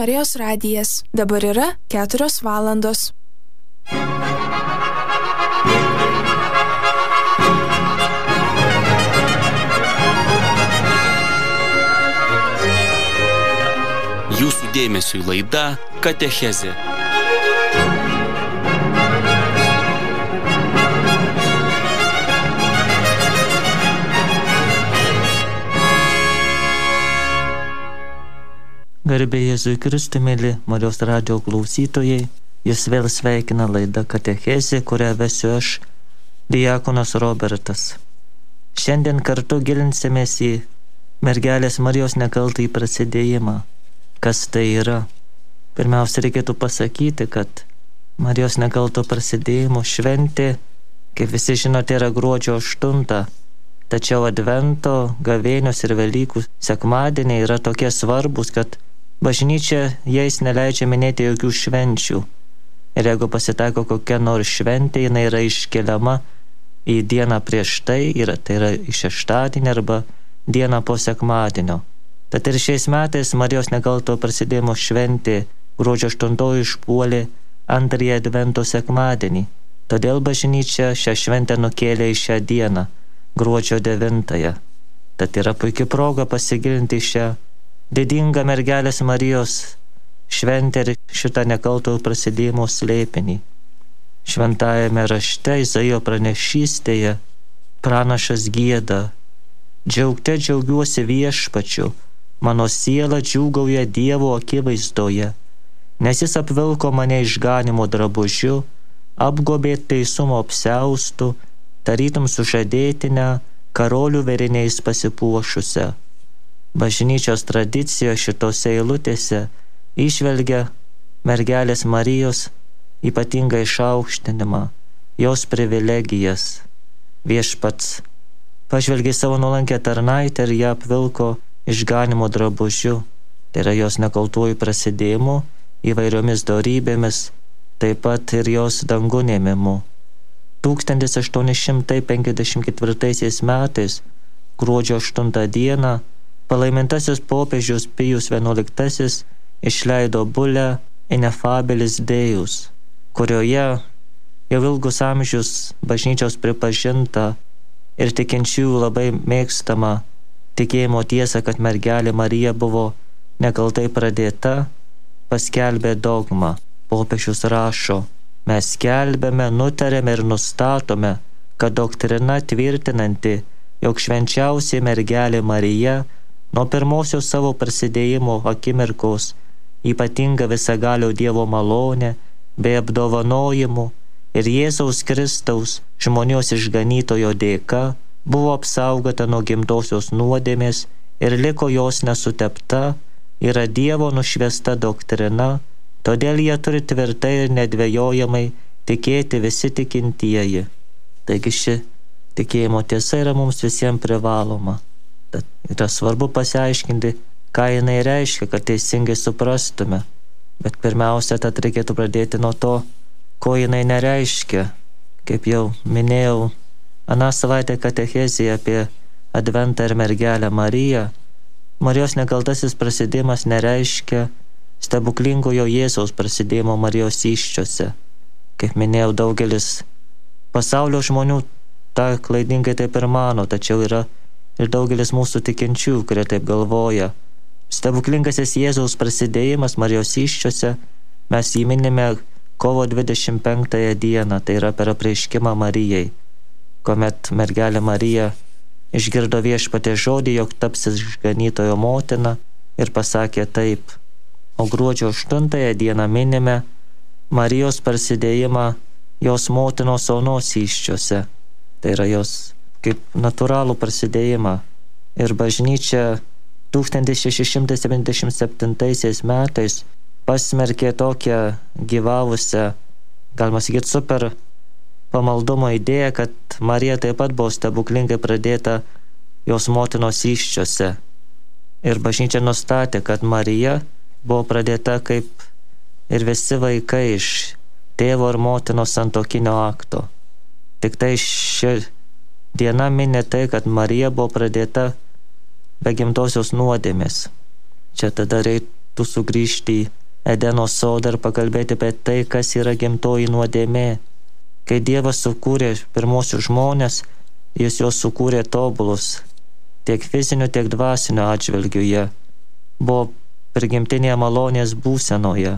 Marijos radijas. Dabar yra 4 valandos. Jūsų dėmesiui laida Katechezė. Garbė Jėzui Kristui, mėly Marijos radijo klausytojai, Jūs vėl sveikina laida Katechezė, kurią vesiu aš, diakonas Robertas. Šiandien kartu gilinsimės į mergelės Marijos nekaltąjį prasidėjimą. Kas tai yra? Pirmiausia, reikėtų pasakyti, kad Marijos nekalto prasidėjimo šventė, kaip visi žinote, yra gruodžio 8. Tačiau Advento, Gavėnios ir Velykų sekmadieniai yra tokie svarbus, kad bažnyčia jais neleidžia minėti jokių švenčių. Ir jeigu pasitaiko kokia nors šventė, jinai yra iškeliama į dieną prieš tai yra į šeštadienį arba dieną po sekmadienio. Tad ir šiais metais Marijos nekalto prasidėjimo šventė gruodžio 8 išpuolė antrąjį Advento sekmadienį. Todėl bažnyčia šią šventę nukėlė į šią dieną, gruodžio 9. Tad yra puikia proga pasigilinti šią didingą mergelės Marijos šventę ir šitą nekalto prasidėjimo slėpinį. Šventajame rašte Izaijo pranešystėje pranašas gieda: Džiaugte džiaugiuosi viešpačiu, mano siela džiūgauja Dievo akivaizdoje, nes jis apvilko mane išganymo drabužiu, apgobė teisumo apsiaustu, tarytum sužadėtinę karolių vėriniais pasipuošusią. Bažnyčios tradicija šitose eilutėse įžvelgia mergelės Marijos ypatingą išaukštinimą, jos privilegijas. Viešpats pažvelgė savo nuolankę tarnaitę ir ją apvilko išganymo drabužiu, tai yra jos nekaltuoju prasidėjimu, įvairiomis dorybėmis, taip pat ir jos dangun ėmimu. 1854 metais, gruodžio 8 dieną, palaimintasis popiežius Pijus XI išleido bulę Ineffabilis Deus, kurioje jau ilgus amžius bažnyčios pripažinta ir tikinčiųjų labai mėgstama tikėjimo tiesa, kad mergelė Marija buvo nekaltai pradėta, paskelbė dogmą. Popiežius rašo: mes skelbėme, nutarėme ir nustatome, kad doktrina tvirtinanti, jog švenčiausiai mergelė Marija nuo pirmosios savo prasidėjimo akimirkos ypatinga visagalio Dievo malonė bei apdovanojimu ir Jėzaus Kristaus žmonijos išganytojo dėka buvo apsaugota nuo gimtosios nuodėmės ir liko jos nesutepta, yra Dievo nušviesta doktrina, todėl jie turi tvirtai ir nedvejojamai tikėti visi tikintieji. Taigi ši tikėjimo tiesa yra mums visiems privaloma. Tad yra svarbu pasiaiškinti, ką jinai reiškia, kad teisingai suprastume. Bet pirmiausia, tad reikėtų pradėti nuo to, ko jinai nereiškia. Kaip jau minėjau, aną savaitę katechezėje apie Adventą ir mergelę Mariją, Marijos nekaltasis prasidėjimas nereiškia stebuklingojo Jėzaus prasidėjimo Marijos įsčiose. Kaip minėjau, daugelis pasaulio žmonių tą klaidingai taip ir mano, tačiau yra ir daugelis mūsų tikinčių, kurie taip galvoja. Stebuklingasis Jėzaus prasidėjimas Marijos įsčiose, mes jį minime kovo 25 dieną, tai yra per apreiškimą Marijai, kuomet mergelė Marija išgirdo Viešpaties žodį, jog taps išganytojo motina, ir pasakė taip. O gruodžio 8 dieną minime Marijos prasidėjimą jos motinos onos įsčiose, tai yra jos kaip natūralų prasidėjimą. Ir bažnyčia 1677 metais pasmerkė tokią gyvavusią, galima sakyti, super pamaldumo idėją, kad Marija taip pat buvo stebuklingai pradėta jos motinos įsčiose. Ir bažnyčia nustatė, kad Marija buvo pradėta kaip ir visi vaikai iš tėvo ir motinos santuokinio akto. Tik tai ši diena minė tai, kad Marija buvo pradėta be gimtosios nuodėmės. Čia tada reiktų sugrįžti į Edeno sodą ir pakalbėti apie tai, kas yra gimtoji nuodėmė. Kai Dievas sukūrė pirmosius žmones, Jis juos sukūrė tobulus, tiek fiziniu, tiek dvasiniu atžvilgiu. Jie buvo prigimtinėje malonės būsenoje.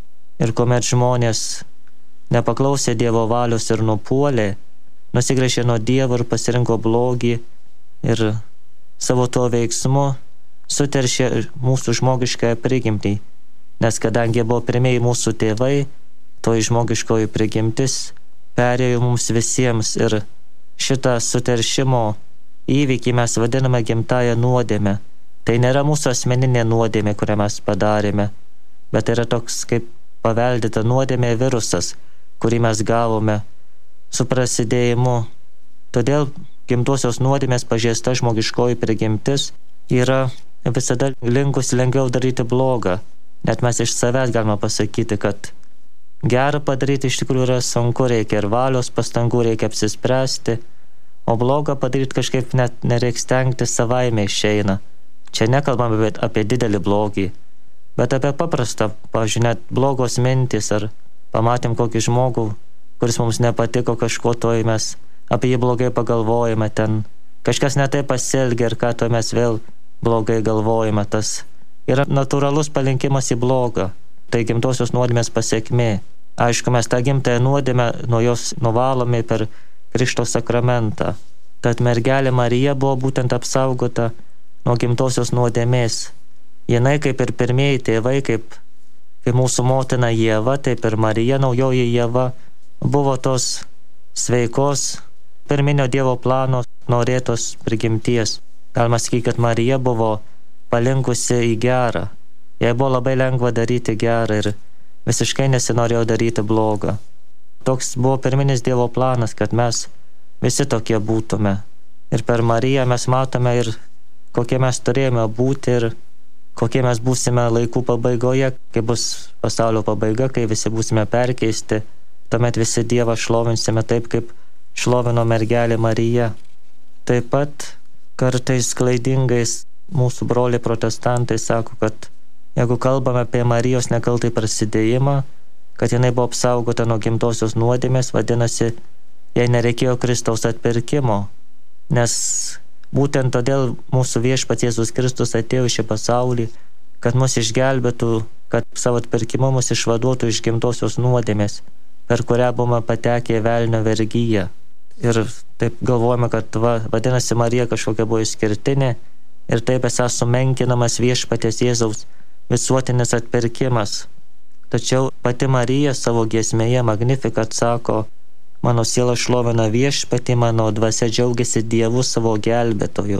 Ir kuomet žmonės nepaklausė Dievo valios ir nupuolė, nusigręžė nuo Dievo ir pasirinko blogį ir savo tuo veiksmu suteršė mūsų žmogiškąją prigimtį. Nes kadangi buvo pirmieji mūsų tėvai, toji žmogiškoji prigimtis perėjo mums visiems ir šitą suteršimo įvykį mes vadiname gimtąją nuodėmę. Tai nėra mūsų asmeninė nuodėmė, kurią mes padarėme, bet yra toks kaip paveldėta nuodėmė virusas, kurį mes gavome su prasidėjimu. Todėl gimtosios nuodėmės pažeista žmogiškoji prigimtis yra visada linkus lengviau daryti blogą. Net mes iš savęs galime pasakyti, kad gerą padaryti iš tikrųjų yra sunku, reikia ir valios pastangų, reikia apsispręsti, o blogą padaryti kažkaip net nereikia stengti, savaime išeina. Čia nekalbame apie didelį blogį, bet apie paprastą, pavyzdžiui, net blogos mintis, ar pamatėm kokį žmogų, kuris mums nepatiko kažko, toj mes apie jį blogai pagalvojame, ten kažkas netai pasielgia ir ką to mes vėl blogai galvojame. Tas yra natūralus palinkimas į blogą, tai gimtosios nuodėmės pasekmė. Aišku, mes tą gimtąją nuodėmę nuo jos nuvalome per Krikšto sakramentą. Tad mergelė Marija buvo būtent apsaugota nuo gimtosios nuodėmės. Jinai kaip ir pirmieji tėvai, kaip mūsų motina Ieva, taip ir Marija, naujoji Ieva, buvo tos sveikos, pirminio Dievo plano norėtos prigimties. Galima sakyti, kad Marija buvo palinkusi į gerą. Jai buvo labai lengva daryti gerą ir visiškai nesinorėjo daryti blogą. Toks buvo pirminis Dievo planas, kad mes visi tokie būtume. Ir per Mariją mes matome ir kokie mes turėjome būti ir kokie mes būsime laikų pabaigoje, kai bus pasaulio pabaiga, kai visi būsime perkeisti. Tuomet visi Dievą šlovinsime taip, kaip šlovino mergelė Marija. Taip pat kartais klaidingais mūsų broliai protestantai sako, kad jeigu kalbame apie Marijos nekaltai prasidėjimą, kad jinai buvo apsaugota nuo gimtosios nuodėmės, vadinasi, jai nereikėjo Kristaus atpirkimo, nes būtent todėl mūsų viešpats Jėzus Kristus atėjo į šį pasaulį, kad mus išgelbėtų, kad savo atpirkimu mus išvaduotų iš gimtosios nuodėmės, per kurią buvome patekę į velnio vergyją. Ir taip galvojame, kad vadinasi, Marija kažkokia buvo išskirtinė ir taip esą sumenkinamas viešpaties Jėzaus visuotinis atpirkimas. Tačiau pati Marija savo giesmėje Magnificat sako, mano siela šlovina viešpatį, mano dvasia džiaugiasi Dievu savo gelbėtoju.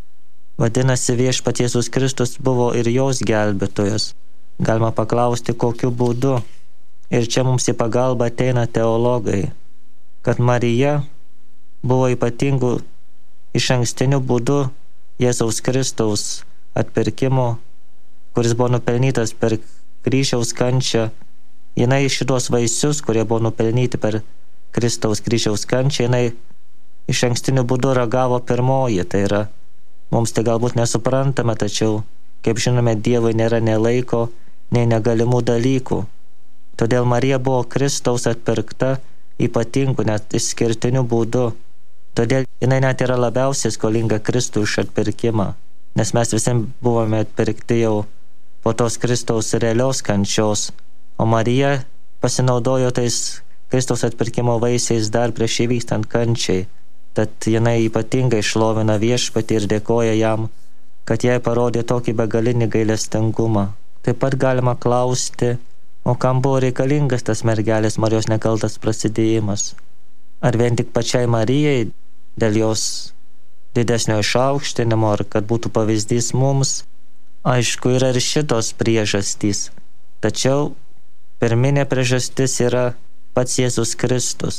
Vadinasi, viešpats Jėzus Kristus buvo ir jos gelbėtojas. Galima paklausti, kokiu būdu. Ir čia mums į pagalbą ateina teologai, kad Marija buvo ypatingų išankstiniu būdu Jėzaus Kristaus atpirkimo, kuris buvo nupelnytas per kryžiaus kančią. Jinai šitos vaisius, kurie buvo nupelnyti per Kristaus kryžiaus kančią, jinai išankstiniu būdu ragavo pirmoji. Tai yra, mums tai galbūt nesuprantama, tačiau, kaip žinome, Dievui nėra nei laiko, nei negalimų dalykų. Todėl Marija buvo Kristaus atpirkta ypatingų, net išskirtiniu būdu. Todėl jinai net yra labiausiai skolinga Kristui už atpirkimą, nes mes visi buvome atpirkti jau po tos Kristaus realios kančios, o Marija pasinaudojo tais Kristaus atpirkimo vaisiais dar prieš įvykstant kančiai. Tad jinai ypatingai šlovina viešpatį ir dėkoja jam, kad jai parodė tokį begalinį gailestingumą. Taip pat galima klausti, o kam buvo reikalingas tas mergelės Marijos nekaltas prasidėjimas? Ar vien tik pačiai Marijai, dėl jos didesnio išaukštinimo, ar kad būtų pavyzdys mums? Aišku, yra ir šitos priežastys, tačiau pirminė priežastis yra pats Jėzus Kristus.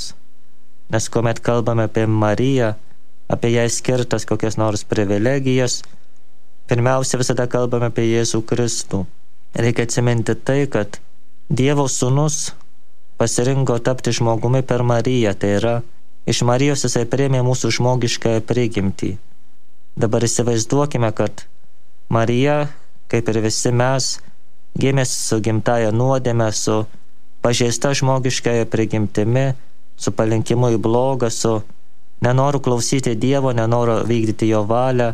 Nes kuomet kalbame apie Mariją, apie jai skirtas kokias nors privilegijas, pirmiausia visada kalbame apie Jėzų Kristų. Reikia atsiminti tai, kad Dievo sūnus pasirinko tapti žmogumi per Mariją, tai yra, iš Marijos jisai priėmė mūsų žmogiškąją prigimtį. Dabar įsivaizduokime, kad Marija, kaip ir visi mes, gimęs su gimtaja nuodėme, su pažeista žmogiškąja prigimtimi, su palinkimu į blogą, su nenoru klausyti Dievo, nenoru vykdyti jo valią.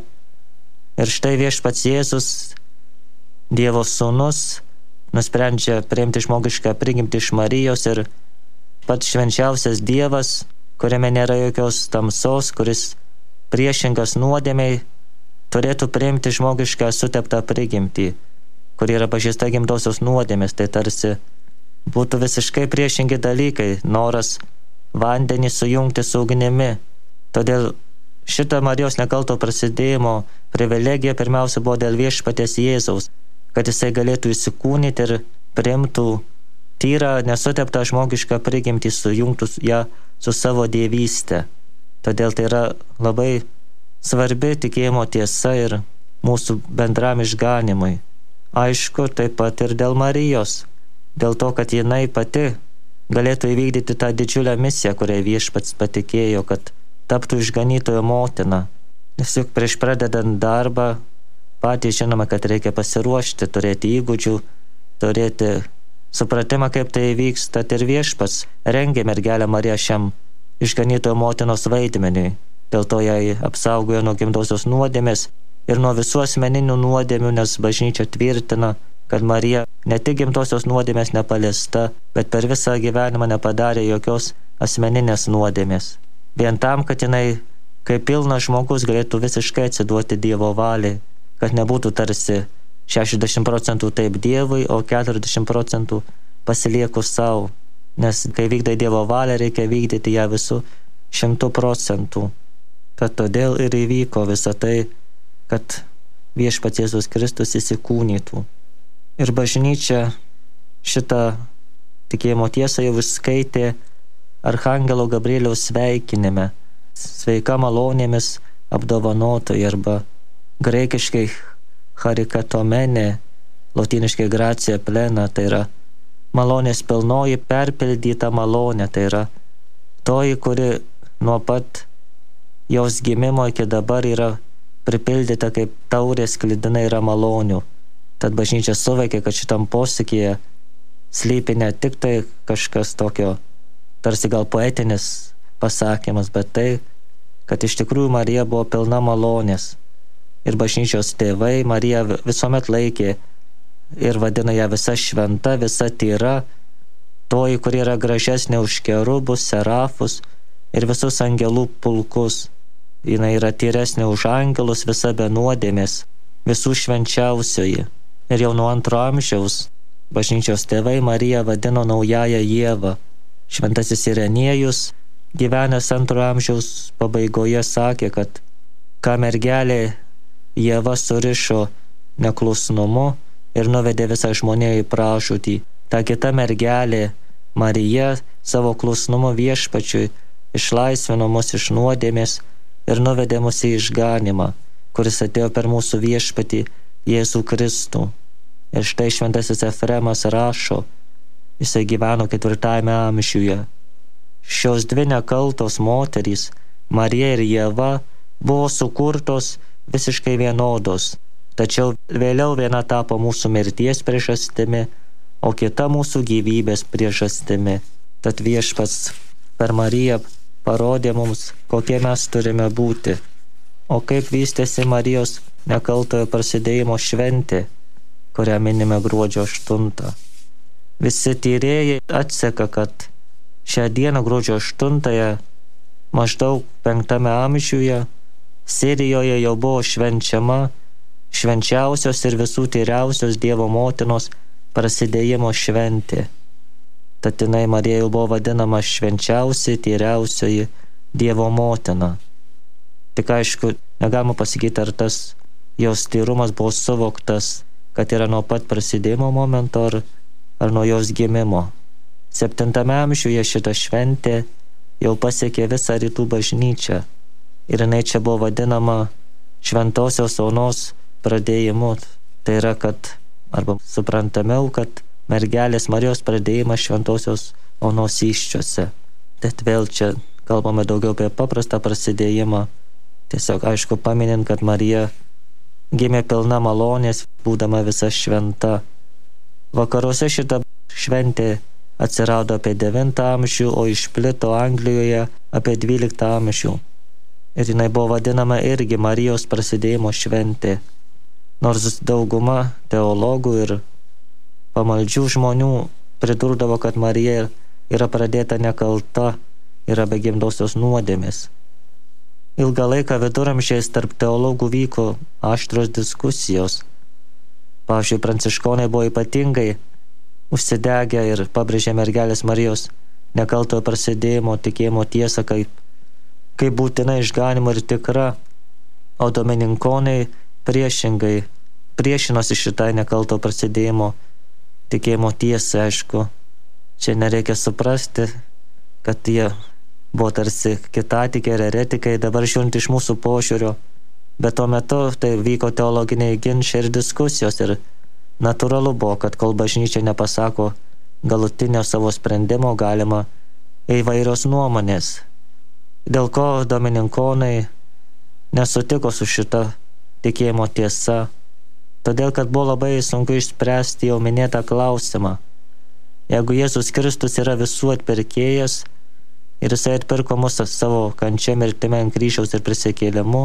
Ir štai viešpats Jėzus, Dievo sūnus, nusprendžia priimti žmogišką prigimtį iš Marijos ir pats švenčiausias Dievas, kuriame nėra jokios tamsos, kuris priešingas nuodėmei, turėtų priimti žmogišką suteptą prigimtį, kuri yra pažeista gimtosios nuodėmės. Tai tarsi būtų visiškai priešingi dalykai, noras vandenį sujungti su ugnimi. Todėl šita Marijos nekalto prasidėjimo privilegija pirmiausia buvo dėl viešpaties Jėzaus, kad jisai galėtų įsikūnyti ir priimtų tyrą, nesuteptą žmogišką prigimtį, sujungtų ją su savo dievystė. Todėl tai yra labai svarbi tikėjimo tiesa ir mūsų bendram išganimui. Aišku, taip pat ir dėl Marijos, dėl to, kad jinai pati galėtų įvykdyti tą didžiulę misiją, kurią viešpats patikėjo, kad taptų išganytojo motina. Nes juk prieš pradedant darbą patys žinome, kad reikia pasiruošti, turėti įgūdžių, turėti supratimą, kaip tai įvyks. Tad ir viešpats rengė mergelę Mariją šiam išganytojo motinos vaidmeniui. Dėl to jai apsaugojo nuo gimtosios nuodėmės ir nuo visų asmeninių nuodėmių, nes bažnyčia tvirtina, kad Marija ne tik gimtosios nuodėmės nepaliesta, bet per visą gyvenimą nepadarė jokios asmeninės nuodėmės. Vien tam, kad jinai kaip pilnas žmogus galėtų visiškai atsiduoti Dievo valiai, kad nebūtų tarsi 60% taip Dievui, o 40% pasilieku savo. Nes kai vykdai Dievo valią, reikia vykdyti ją visų 100%. Tad todėl ir įvyko visa tai, kad viešpats Jėzus Kristus įsikūnytų. Ir bažnyčia šitą tikėjimo tiesą jau skaitė Archangelo Gabrieliaus sveikinime. Sveika malonėmis apdovanotoji, arba graikiškai charikatomene, lotyniškai gracia plena, tai yra malonės pilnoji, perpildyta malonė, tai yra toji, kuri nuo pat jos gimimo iki dabar yra pripildyta kaip taurės sklidinai yra malonių. Tad bažnyčia suveikia, kad šitam posakyje slypi ne tik tai kažkas tokio, tarsi gal poetinis pasakymas, bet tai, kad iš tikrųjų Marija buvo pilna malonės. Ir bažnyčios tėvai Mariją visuomet laikė ir vadina ją visa šventa, visa tyra, toji, kuri yra gražesnė už kerubus, serafus ir visus angelų pulkus. Jis yra tyresnė už angelus, visa be nuodėmės, visų švenčiausioji. Ir jau nuo 2 amžiaus bažnyčios tėvai Mariją vadino naująją Ievą. Šventasis Irenėjus, gyvenęs 2 amžiaus pabaigoje, sakė, kad ką mergelė Ieva surišo neklusnumu ir nuvedė visą žmoniją į pražūtį, ta kita mergelė Marija savo klusnumu viešpačiui išlaisvino mus iš nuodėmės ir nuvedė mus į išganimą, kuris atėjo per mūsų viešpatį Jėzų Kristų. Ir štai šventasis Efremas rašo, jisai gyveno 4 amžiuje. Šios dvi nekaltos moterys, Marija ir Ieva, buvo sukurtos visiškai vienodos, tačiau vėliau viena tapo mūsų mirties priežastimi, o kita mūsų gyvybės priežastimi. Tad viešpats per Mariją parodė mums, kokie mes turime būti. O kaip vystėsi Marijos nekaltojo prasidėjimo šventė, kurią minime gruodžio 8. Visi tyrėjai atseka, kad šią dieną gruodžio 8 maždaug 5 amžiuje Sirijoje jau buvo švenčiama švenčiausios ir visų tyriausios Dievo motinos prasidėjimo šventė. Tad jinai Marija jau buvo vadinama švenčiausiai, tyriausioji Dievo motina. Tik aišku, negalima pasakyti, ar tas jos tyrumas buvo suvoktas, kad yra nuo pat prasidėjimo momento, ar nuo jos gimimo. 7 amžiuje šita šventė jau pasiekė visą rytų bažnyčią. Ir jinai čia buvo vadinama šventosios onos pradėjimu. Tai yra, kad, arba suprantamiau, kad mergelės Marijos pradėjimas šventosios onos įsčiuose. Tad vėl čia kalbame daugiau apie paprastą prasidėjimą. Tiesiog aišku paminint, kad Marija gimė pilna malonės, būdama visa šventa. Vakaruose šita šventė atsirado apie 9 amžių, o išplito Anglijoje apie 12 amžių. Ir jinai buvo vadinama irgi Marijos prasidėjimo šventė. Nors dauguma teologų ir pamaldžių žmonių pridurdavo, kad Marija yra pradėta nekalta, yra be gimdosios nuodėmės. Ilgą laiką viduramžiais tarp teologų vyko aštrios diskusijos. Pavyzdžiui, pranciškonai buvo ypatingai užsidegę ir pabrėžė mergelės Marijos nekaltojo prasidėjimo tikėjimo tiesą kaip būtina išganimo ir tikra, o domininkonai priešingai priešinosi šitai nekalto prasidėjimo tikėjimo tiesai. Aišku, čia nereikia suprasti, kad jie buvo tarsi kitatikiai ir eretikai, dabar žiūrint iš mūsų požiūrio, bet tuo metu tai vyko teologiniai ginčiai ir diskusijos ir natūralu buvo, kad kol bažnyčia nepasako galutinio savo sprendimo, galima įvairios nuomonės. Dėl ko domininkonai nesutiko su šita tikėjimo tiesa, todėl kad buvo labai sunku išspręsti jau minėtą klausimą. Jeigu Jėzus Kristus yra visų atpirkėjas ir jisai atpirko mus savo kančia, mirtimi ant kryžiaus ir prisikėlimu,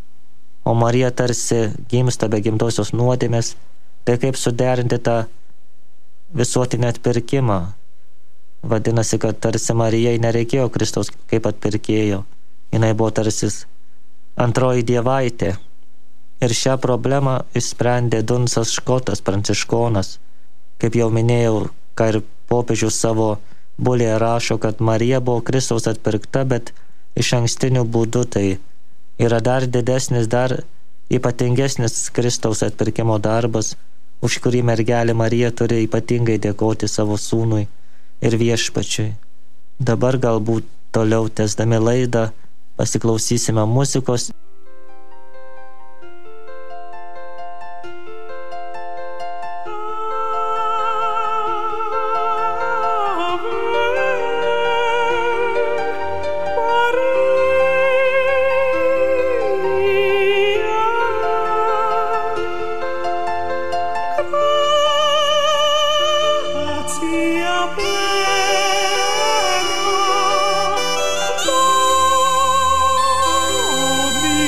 o Marija tarsi gimsta be gimtosios nuodėmės, tai kaip suderinti tą visuotinį atpirkimą? Vadinasi, kad tarsi Marijai nereikėjo Kristaus kaip atpirkėjo. Jinai buvo tarsi antroji dievaitė. Ir šią problemą išsprendė Dunsas Škotas, pranciškonas. Kaip jau minėjau, ką ir popiežius savo bulėje rašo, kad Marija buvo Kristaus atpirkta, bet iš ankstinių būdų. Tai yra dar didesnis, dar ypatingesnis Kristaus atpirkimo darbas, už kurį mergelė Marija turi ypatingai dėkoti savo sūnui ir viešpačiui. Dabar galbūt toliau tęsdami laidą pasiklausysime muzikos. Be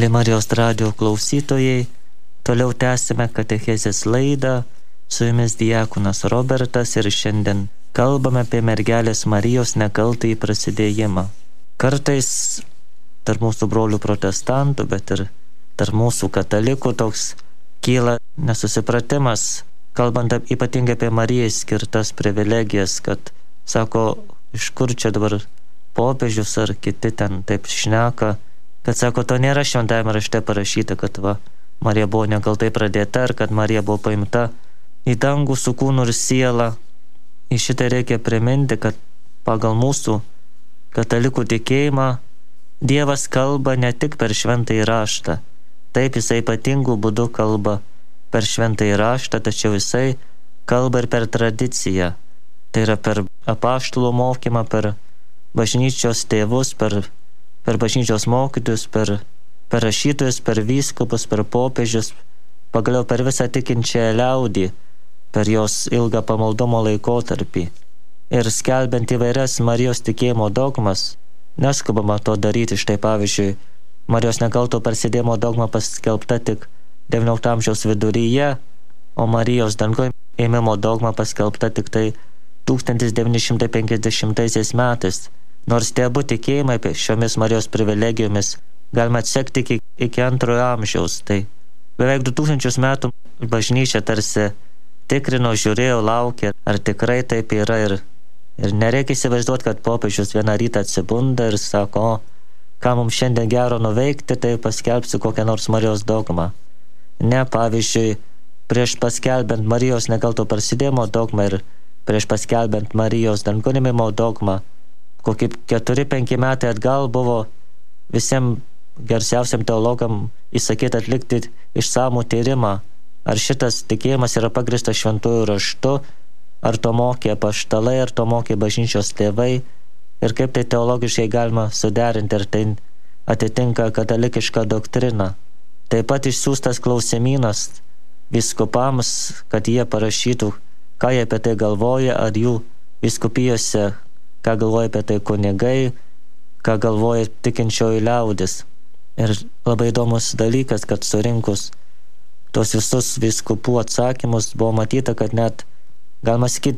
Mėly Marijos radijo klausytojai, toliau tęsime katechezės laidą, su jumis diakonas Robertas ir šiandien kalbame apie mergelės Marijos nekaltąjį prasidėjimą. Kartais tarp mūsų brolių protestantų, bet ir tarp mūsų katalikų toks kyla nesusipratimas, kalbant ypatingai apie Marijai skirtas privilegijas, kad sako, iš kur čia dabar popiežius ar kiti ten taip šneka, kad sako, to nėra šventajame rašte parašyta, kad Marija buvo nekaltai pradėta ir kad Marija buvo paimta į dangų su kūnu ir siela. Į šitą reikia priminti, kad pagal mūsų katalikų tikėjimą Dievas kalba ne tik per šventąjį raštą. Taip, jisai ypatingų būdų kalba per šventąjį raštą, tačiau jisai kalba ir per tradiciją. Tai yra per apaštalų mokymą, per bažnyčios tėvus, per bažnyčios mokytojus, per rašytojus, per vyskupus, per popiežius, pagaliau per visą tikinčią liaudį, per jos ilgą pamaldumo laikotarpį. Ir skelbiant įvairias Marijos tikėjimo dogmas, neskubama to daryti. Štai pavyzdžiui, Marijos nekalto prasidėjimo dogma paskelbta tik XIX amžiaus viduryje, o Marijos dangun ėmimo dogma paskelbta tik tai 1950 metais. Nors tie abu tikėjimai šiomis Marijos privilegijomis galima atsekti iki antrojo amžiaus. Tai beveik 2000 metų bažnyčia tarsi tikrino, žiūrėjo, laukė, ar tikrai taip yra. Ir nereikia įsivaizduoti, kad popiežius vieną rytą atsibunda ir sako, ką mums šiandien gero nuveikti, tai paskelbsiu kokią nors Marijos dogmą. Ne, pavyzdžiui, prieš paskelbent Marijos nekalto prasidėjimo dogmą ir prieš paskelbent Marijos dangunimimo dogmą, kokie 4-5 metai atgal buvo visiems garsiausiam teologam įsakyta atlikti išsamų tyrimą, ar šitas tikėjimas yra pagrįstas šventuoju raštu, ar to mokė apaštalai, ar to mokė bažnyčios tėvai, ir kaip tai teologiškai galima suderinti, ir tai atitinka katalikišką doktriną. Taip pat išsiųstas klausimynas vyskupams, kad jie parašytų, ką jie apie tai galvoja, ar jų vyskupijose, ką galvoja apie tai kunigai, ką galvoja tikinčioji liaudis. Ir labai įdomus dalykas, kad surinkus tos visus vyskupų atsakymus buvo matyta, kad net, galima sakyti,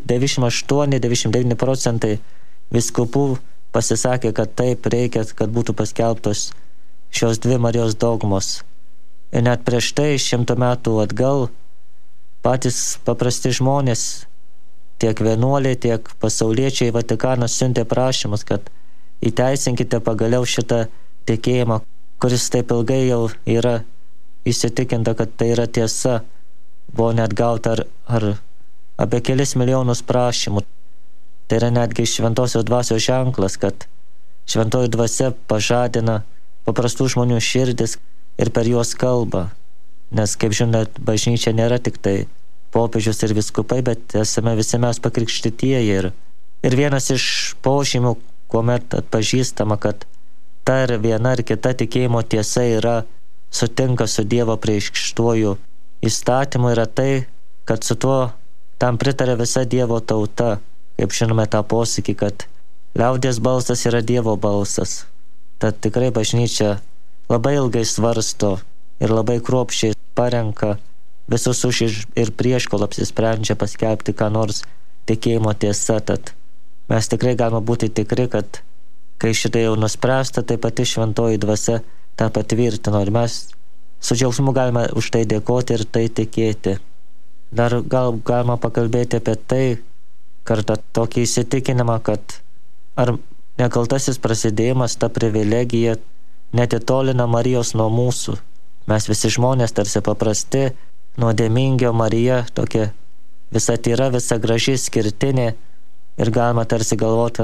98-99% vyskupų pasisakė, kad taip reikia, kad būtų paskelbtos šios dvi Marijos dogmos. Ir net prieš tai 100 metų atgal patys paprasti žmonės, tiek vienuoliai, tiek pasauliečiai Vatikanas siuntė prašymus, kad įteisinkite pagaliau šitą tikėjimą, kuris taip ilgai jau yra įsitikinta, kad tai yra tiesa. Buvo net gauta ar apie kelis milijonus prašymų. Tai yra netgi šventosios dvasios ženklas, kad šventoji dvasia pažadina paprastų žmonių širdis ir per juos kalba. Nes, kaip žinot, bažnyčia nėra tik tai popiežius ir viskupai, bet esame visi mes pakrikštytieji. Ir vienas iš požymių, kuomet atpažįstama, kad ta ir viena ar kita tikėjimo tiesa yra sutinka su Dievo priekštuoju įstatymu, yra tai, kad su tuo tam pritarė visa Dievo tauta. Kaip žinome tą posakį, kad liaudies balsas yra Dievo balsas. Tad tikrai bažnyčia labai ilgai svarsto ir labai kruopščiai parenka visus už ir prieš, kol apsisprendžia paskelbti ką nors tikėjimo tiesa. Tad mes tikrai galime būti tikri, kad kai šitai jau nuspręsta, tai pati šventoji dvasia tą patvirtino ir mes su džiaugsmu galime už tai dėkoti ir tai tikėti. Dar galima pakalbėti apie tai, kartą tokį įsitikinimą, kad ar nekaltasis prasidėjimas, ta privilegija netitolina Marijos nuo mūsų. Mes visi žmonės tarsi paprasti, nuodėmingi, Marija tokia visa tyra, visa graži, skirtinė ir galima tarsi galvoti,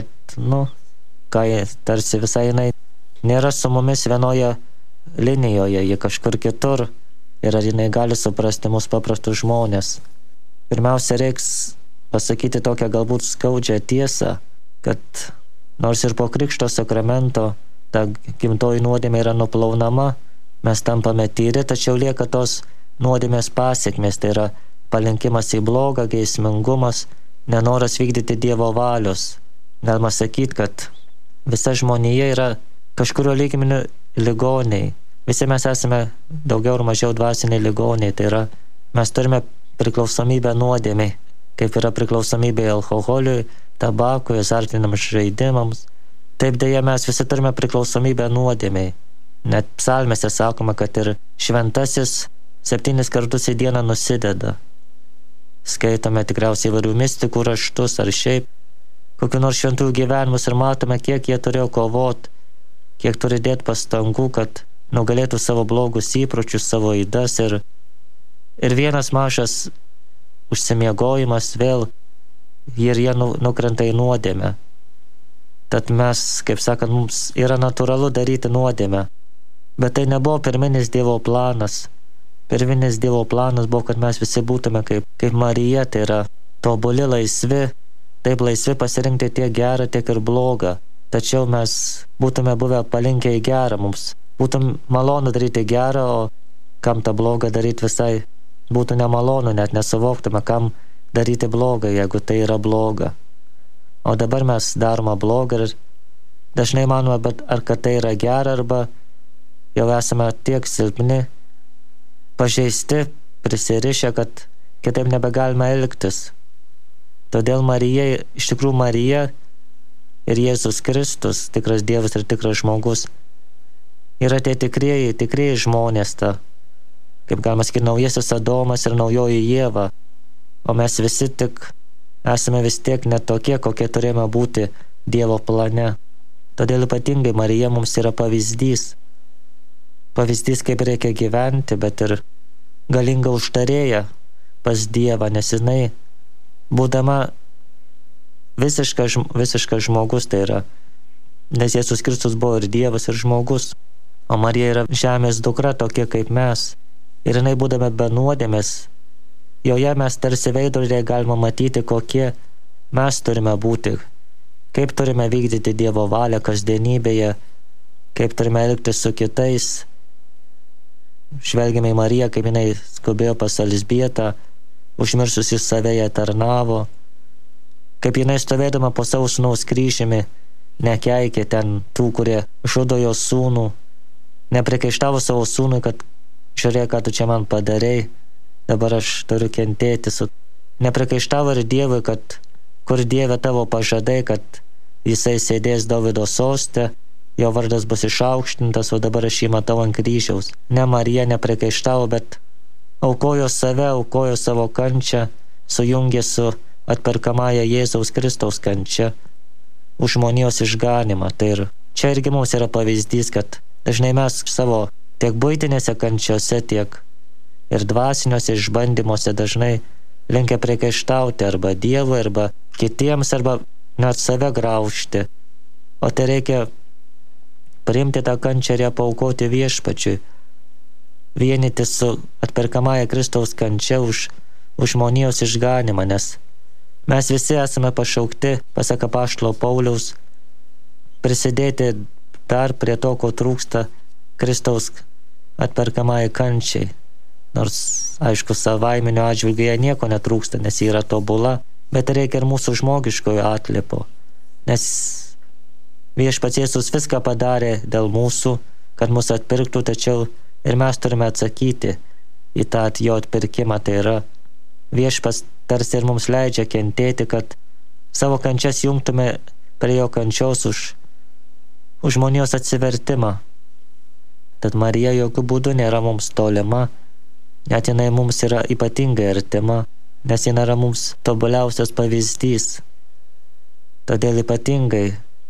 kad tarsi visai jinai nėra su mumis vienoje linijoje, ji kažkur kitur ir ar jinai gali suprasti mus paprastus žmonės. Pirmiausia, reiks pasakyti tokią galbūt skaudžią tiesą, kad nors ir po krikšto sakramento ta gimtoji nuodėmė yra nuplaunama, mes tampame tyri, tačiau lieka tos nuodėmės pasiekmės, tai yra palinkimas į blogą, geismingumas, nenoras vykdyti Dievo valios. Galima sakyti, kad visa žmonija yra kažkurio lygmeniu ligoniai. visi mes esame daugiau ar mažiau dvasiniai ligoniai, tai yra, mes turime priklausomybę nuodėmiai, kaip yra priklausomybė alkoholiui, tabakui, azartiniams žaidimams. Taip dėja mes visi turime priklausomybę nuodėmiai. Net psalmėse sakoma, kad ir šventasis 7 kartus į dieną nusideda. Skaitome tikriausiai įvairių mistikų raštus ar šiaip kokių nors šventųjų gyvenimus ir matome, kiek jie turėjo kovot, kiek turi dėti pastangų, kad nugalėtų savo blogus įpročius, savo ydas ir vienas mažas užsimiegojimas vėl ir jie nukrenta į nuodėmę. Tad mes, kaip sakant, mums yra natūralu daryti nuodėmę. Bet tai nebuvo pirminis Dievo planas. Pirminis Dievo planas buvo, kad mes visi būtume kaip Marija, tai yra tobuli, laisvi, taip laisvi pasirinkti tiek gerą, tiek ir blogą. Tačiau mes būtume buvę palinkę į gerą, mums būtum malonu daryti gerą, o kam tą blogą daryti visai būtų nemalonu, net nesuvoktume, kam daryti blogą, jeigu tai yra bloga. O dabar mes darome blogą ir dažnai manome, bet ar kad tai yra gera, arba jau esame tiek silpni, pažeisti, prisirišę, kad kitaip nebegalime elgtis. Todėl Marija, iš tikrųjų Marija ir Jėzus Kristus, tikras Dievas ir tikras žmogus, yra tie tikrieji žmonės, kaip galima sakyti, naujasis Adomas ir naujoji Ieva, o mes visi tik esame vis tiek netokie, kokie turėjome būti Dievo plane. Todėl ypatingai Marija mums yra pavyzdys. Pavyzdys, kaip reikia gyventi, bet ir galinga užtarėja pas Dievą, nes jinai, būdama visiškas žmogus, tai yra, nes Jėzus Kristus buvo ir Dievas, ir žmogus, o Marija yra žemės dukra, tokia kaip mes. Ir jinai, būdama be nuodėmės, joje mes tarsi veidrodėje galime matyti, kokie mes turime būti, kaip turime vykdyti Dievo valią kasdienybėje, kaip turime elgtis su kitais. Žvelgiame į Mariją, kaip jinai skubėjo pas Elzbietą, užmiršusi save ją tarnavo, kaip jinai stovėdama po savo sūnaus kryžiumi nekeikė ten tų, kurie žudo jo sūnų, nepriekaištavo savo sūnui, kad žiūrėk, ką tu čia man padarei, dabar aš turiu kentėti. Nepriekaištavo ir Dievui, kad kur Dieve tavo pažadai, kad jisai sėdės Dovydo soste, jo vardas bus išaukštintas, o dabar aš jį matau ant kryžiaus. Ne, Marija nepriekaištavo, bet aukojo save, aukojo savo kančią, sujungė su atperkamąja Jėzaus Kristaus kančia už žmonijos išganimą. Tai ir čia irgi mums yra pavyzdys, kad dažnai mes savo tiek buitinėse kančiose, tiek ir dvasiniuose išbandymuose dažnai linkę priekaištauti arba Dievui, arba kitiems, arba net save graužti. O tai reikia priimti tą kančią ir ją paaukoti Viešpačiui, vienyti su atperkamąja Kristaus kančia už žmonijos išganimą, nes mes visi esame pašaukti, pasak apaštalo Pauliaus, prisidėti dar prie to, ko trūksta Kristaus atperkamąjai kančiai. Nors, aišku, savaiminio atžvilgiu jie nieko netrūksta, nes jie yra tobula, bet reikia ir mūsų žmogiškojo atliepo, nes Viešpats Jėzus viską padarė dėl mūsų, kad mus atpirktų, tačiau ir mes turime atsakyti į tą jo atpirkimą. Tai yra, Viešpats tarsi ir mums leidžia kentėti, kad savo kančias jungtume prie jo kančios už žmonijos atsivertimą. Tad Marija jokių būdų nėra mums tolima, net jinai mums yra ypatingai artima, nes jinai yra mums tobuliausias pavyzdys. Todėl ypatingai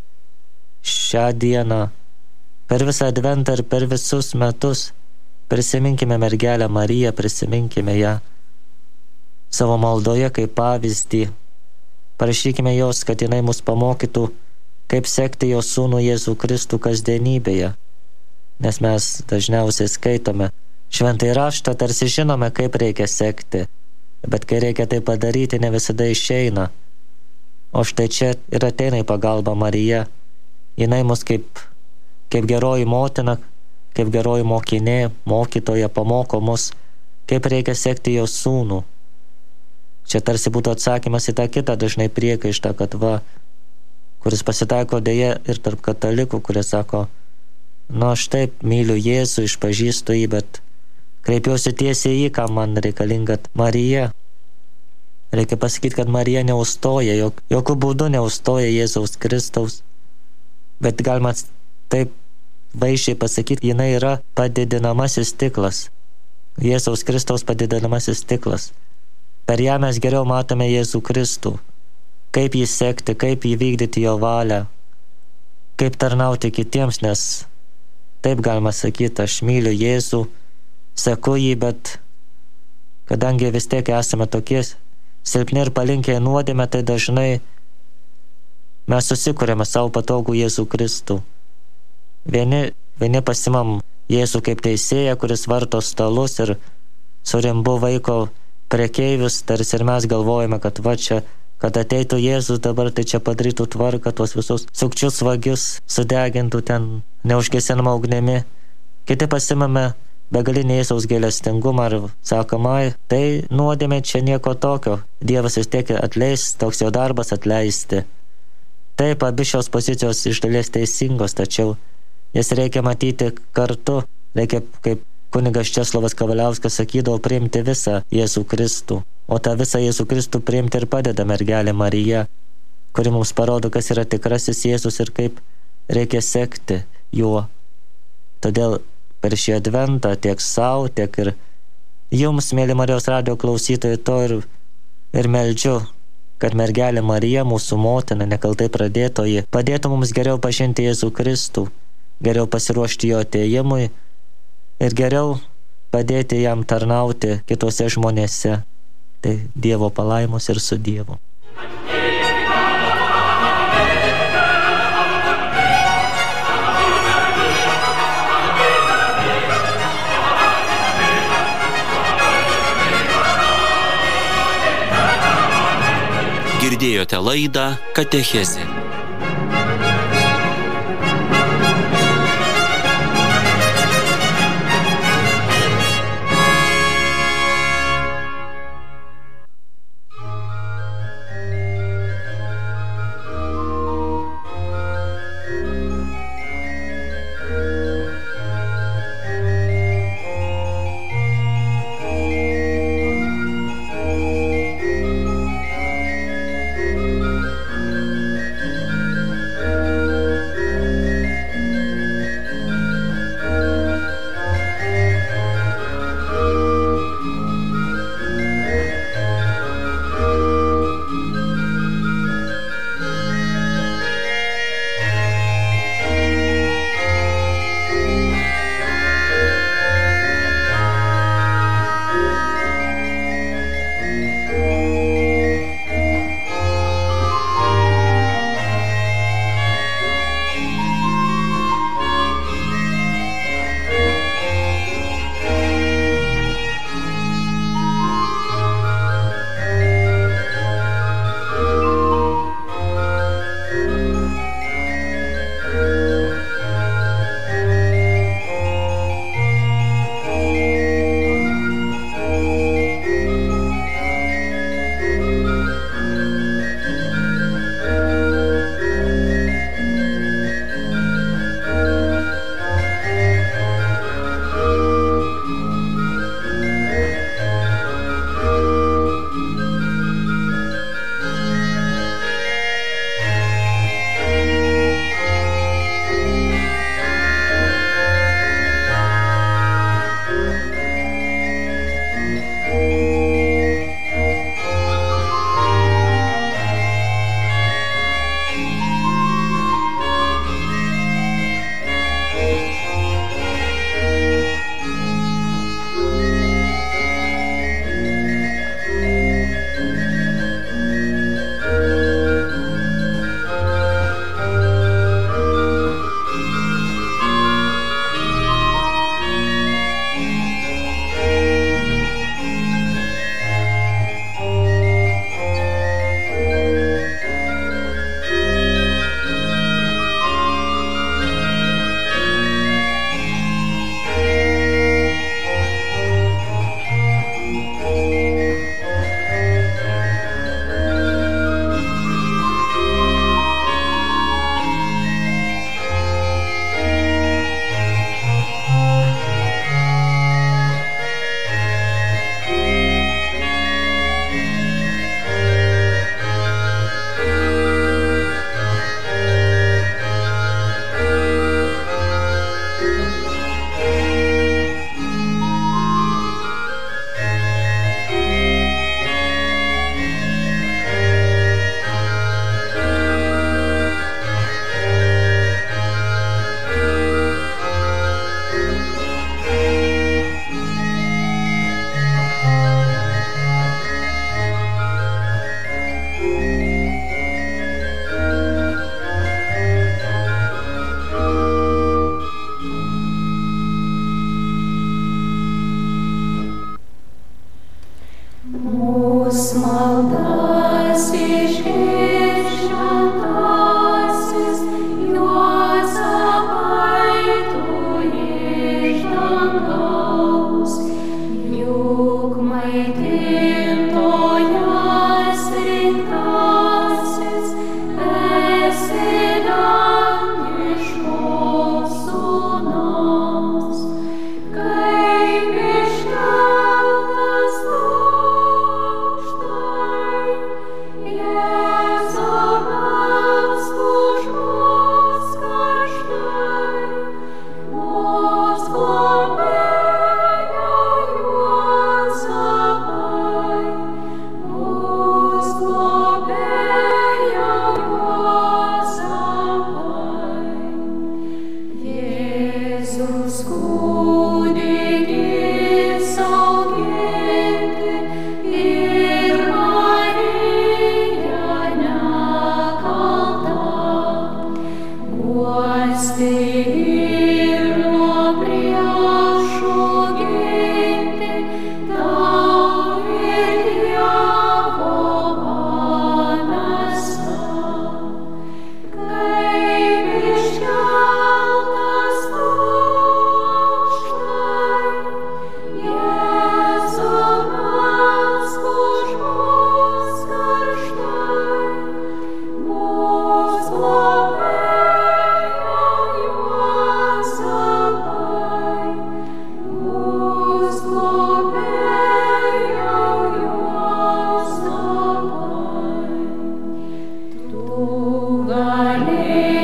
šią dieną, per visą adventą ir per visus metus prisiminkime mergelę Mariją, prisiminkime ją savo maldoje kaip pavyzdį. Prašykime jos, kad jinai mus pamokytų, kaip sekti jos sūnų Jėzų Kristų kasdienybėje, nes mes dažniausiai skaitome šventąjį raštą, tarsi žinome, kaip reikia sekti, bet kai reikia tai padaryti, ne visada išeina. O štai čia ir ateina į pagalbą Marija. Jinai mus kaip geroji motina, kaip geroji mokinė, mokytoja pamoko mus, kaip reikia sekti jos sūnų. Čia tarsi būtų atsakymas į tą kitą dažnai priekaištą, kad kuris pasitaiko dėja ir tarp katalikų, kurie sako, Aš taip myliu Jėzų, išpažįstu jį, bet kreipiuosi tiesiai į jį, kam man reikalinga Marija. Reikia pasakyti, kad Marija neužstoja, jokių būdų neužstoja Jėzaus Kristaus. Bet galima taip vaizdžiai pasakyti, jinai yra padidinamasis stiklas. Jėzaus Kristaus padidinamasis stiklas. Per ją mes geriau matome Jėzų Kristų. Kaip jį sekti, kaip jį vykdyti jo valią, kaip tarnauti kitiems, nes taip galima sakyti, aš myliu Jėzų, seku jį, bet kadangi vis tiek esame tokie silpni ir palinkę į nuodėmę, tai dažnai mes susikuriame savo patogų Jėzų Kristų. Vieni pasimam Jėzų kaip teisėją, kuris varto stalus ir surimbu vaiko prekeivius, tarsi ir mes galvojame, kad va čia, kad ateitų Jėzus dabar, tai čia padarytų tvarką, tuos visus sukčius vagius sudegintų ten neužgesinamą ugnimi. Kiti pasimame begalinį Jėzaus gailestingumą ir sakoma, tai nuodėmė čia nieko tokio. Dievas vis tiek atleis, toks jo darbas atleisti. Taip, abi šios pozicijos iš dalies teisingos, tačiau jas reikia matyti kartu. Reikia, kaip kunigas Česlovas Kavaliauskas sakydavo, priimti visą Jėzų Kristų. O tą visą Jėzų Kristų priimti ir padeda mergelė Marija, kuri mums parodo, kas yra tikrasis Jėzus ir kaip reikia sekti juo. Todėl per šį adventą tiek savo, tiek ir jums, mėly Marijos radijo klausytojai, to ir meldžiu, kad mergelė Marija, mūsų motina, nekaltai pradėtoji, padėtų mums geriau pažinti Jėzų Kristų, geriau pasiruošti jo atėjimui ir geriau padėti jam tarnauti kitose žmonėse. Tai Dievo palaimos ir su Dievu. Girdėjote laidą Katechezė.